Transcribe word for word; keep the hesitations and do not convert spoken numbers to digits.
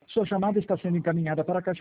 Sua chamada está sendo encaminhada para a caixa